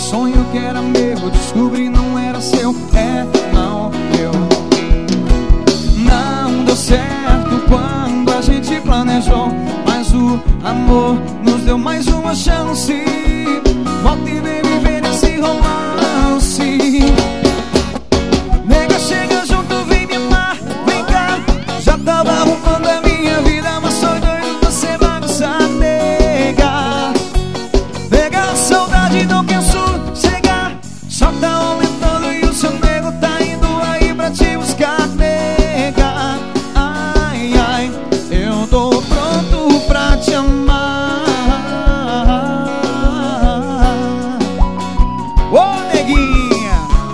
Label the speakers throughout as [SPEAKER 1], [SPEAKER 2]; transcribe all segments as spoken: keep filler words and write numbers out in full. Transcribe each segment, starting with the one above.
[SPEAKER 1] sonho que era meu, descobri não era seu. É, não deu. Não deu certo quando a gente planejou, mas o amor nos deu mais uma chance. Volta e vem viver esse romance. Nega, chega junto, vem me amar, vem cá. Já tava arrumando a minha vida, mas sou doido pra você bagunçar, nega. Nega, a saudade não quer sossegar, só tá aumentando e o seu nego tá indo aí pra te buscar, nega. Ai, ai, eu tô pronto pra te amar. Ô, neguinha,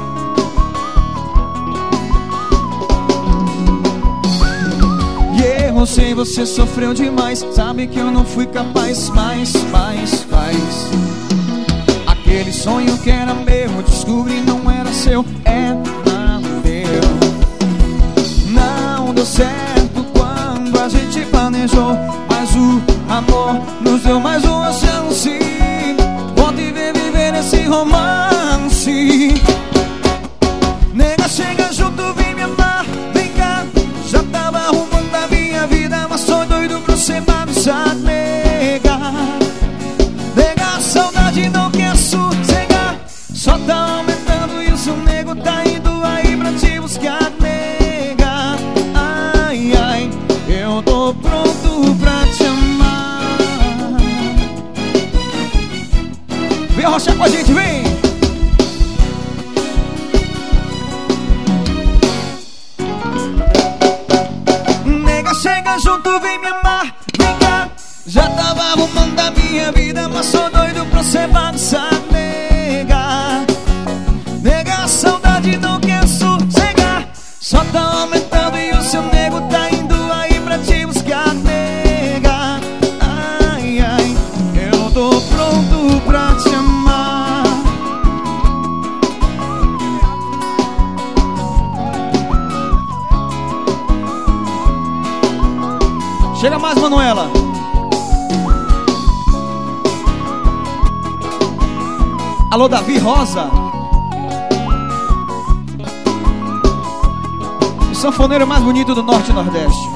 [SPEAKER 1] e eu sei, você sofreu demais, sabe que eu não fui capaz. Mas, mas, mas aquele sonho que era meu, descobri não era seu. É, não deu. Não deu certo quando a gente planejou, mas o amor nos deu mais uma chance. Volta e vem viver esse romance. Nega, chega junto, vem me amar, vem cá. Já tava arrumando a minha vida, mas sou doido pra você bagunçar, nega. Nega, a saudade não quer sossegar, só tá aumentando e o seu nego tá indo aí pra te buscar, nega. Ai, ai, eu tô pronto pra te amar. Vem arrochar com a gente, vem! Nega, chega junto, vem me amar, vem cá. Já tava arrumando a minha vida, mas sou doido pra você bagunçar, nega. Nega, a saudade não quer sossegar, só tá aumentando e o seu nego tá indo aí pra te buscar, nega. Ai, ai, eu tô pronto pra te amar. Chega mais, Manuela. Alô, Davi Rosa, o sanfoneiro mais bonito do Norte e Nordeste.